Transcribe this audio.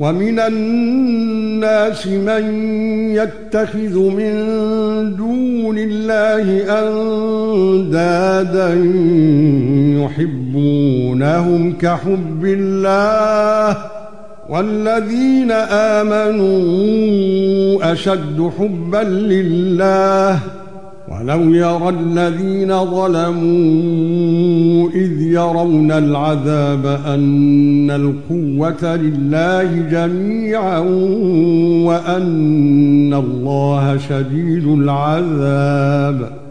وَمِنَ النَّاسِ مَن يَتَّخِذُ مِن دُونِ اللَّهِ أَندَادًا يُحِبُّونَهُمْ كَحُبِّ اللَّهِ وَالَّذِينَ آمَنُوا أَشَدُّ حُبًّا لِلَّهِ وَلَوْ يَرَى الَّذِينَ ظَلَمُوا إِذْ يَرَوْنَ الْعَذَابَ أَنَّ الْقُوَّةَ لِلَّهِ جَمِيعًا وَأَنَّ اللَّهَ شَدِيدُ الْعَذَابِ